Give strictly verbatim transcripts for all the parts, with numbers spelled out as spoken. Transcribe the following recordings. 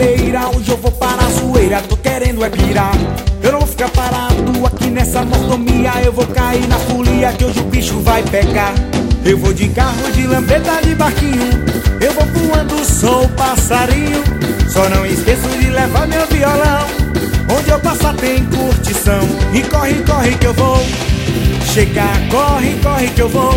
brincadeira, hoje eu vou para a zoeira, tô querendo é pirar. Eu não vou ficar parado aqui nessa mordomia, eu vou cair na folia que hoje o bicho vai pegar. Eu vou de carro, de lambreta, de barquinho, eu vou voando, sou passarinho. Só não esqueço de levar meu violão, onde eu passar tem curtição. E corre, corre que eu vou chegar, corre, corre que eu vou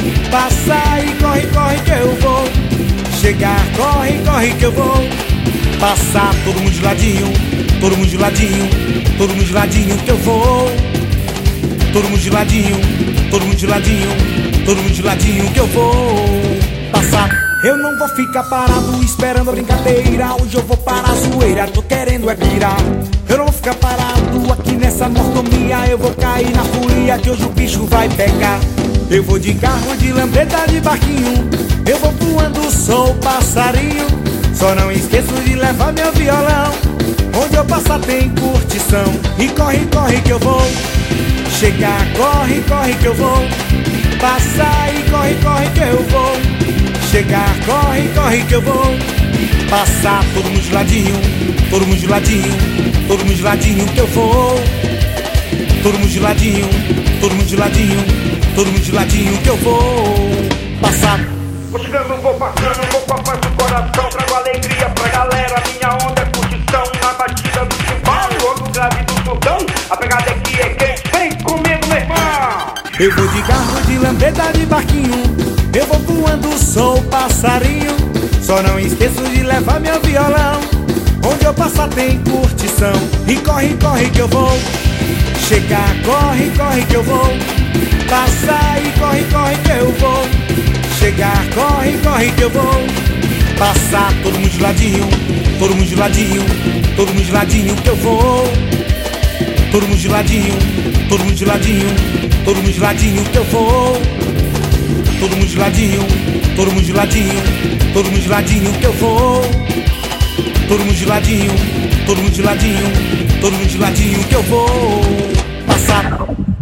passar. E corre, corre que eu vou chegar, corre, corre que eu vou passar. Todo mundo de ladinho, todo mundo de ladinho, todo mundo de ladinho que eu vou. Todo mundo de ladinho, todo mundo de ladinho, todo mundo de ladinho que eu vou passar. Eu não vou ficar parado esperando a brincadeira, hoje eu vou para a zoeira, tô querendo é pirar. Eu não vou ficar parado aqui nessa mordomia, eu vou cair na folia que hoje o bicho vai pegar. Eu vou de carro, de lambreta, de barquinho, eu vou voando, sou passarinho. Só não esqueço de levar meu violão, onde eu passar tem curtição. E corre, corre que eu vou chegar, corre, corre que eu vou passar. E corre, corre que eu vou chegar, corre, corre que eu vou passar. Todo mundo de ladinho, todo mundo de ladinho, todo mundo de ladinho que eu vou. Todo mundo de ladinho, todo mundo de ladinho, todo mundo de ladinho que eu vou passar. Vou chegando, vou passando, vou com a paz do coração, trago alegria pra galera, minha onda é curtição. Na batida do chimbal, outro grave do sultão, a pegada aqui é quente, vem comigo meu irmão. Eu vou de carro, de lambreta, de barquinho, eu vou voando, sou passarinho. Só não esqueço de levar meu violão, onde eu passar tem curtição. E corre, corre que eu vou chegar, corre, corre que eu vou passar. E corre, corre que eu vou chegar, corre, corre que eu vou passar. Todo mundo de ladinho, todo mundo de ladinho, todo mundo de ladinho que eu vou. Todo mundo de ladinho, todo mundo de ladinho, todo mundo de ladinho que eu vou. Todo mundo de ladinho, todo mundo de ladinho, todo mundo de ladinho que eu vou. Todo mundo de ladinho, todo mundo de ladinho, todo mundo de ladinho que eu vou passar.